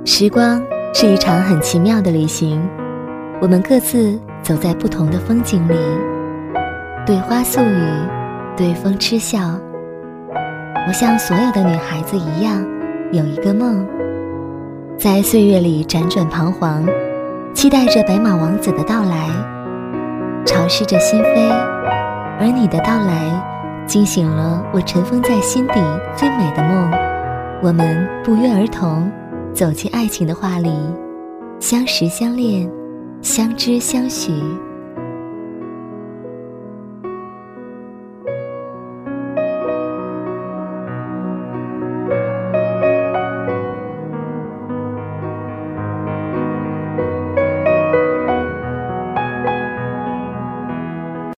时光是一场很奇妙的旅行，我们各自走在不同的风景里，对花诉语，对风痴笑。我像所有的女孩子一样，有一个梦，在岁月里辗转彷徨，期待着白马王子的到来，潮湿着心扉，而你的到来惊醒了我尘封在心底最美的梦。我们不约而同走进爱情的画里，相识相恋，相知相许。